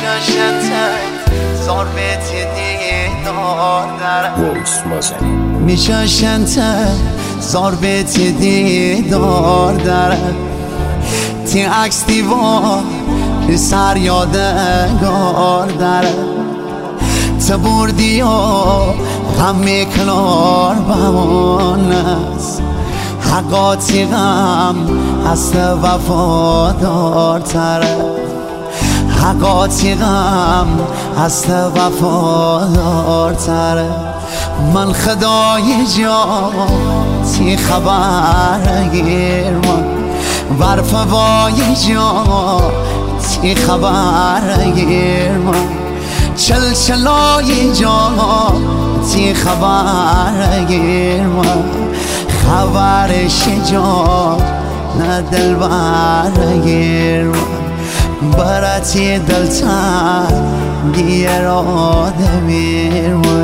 میشاشنته زاربت دیدار داره تی عکس دیوار سر یادگار داره تبردی و غم میکنار بمون است حقاتی غم هست وفادار تره حقاتی غم هست وفادار تره من خدای جاتی خبر گیر من برفوای جاتی خبر گیر من چلچلای جاتی خبر گیر من خبرش جا نه دل برگیر من برتی دلتن گیر آدمیر من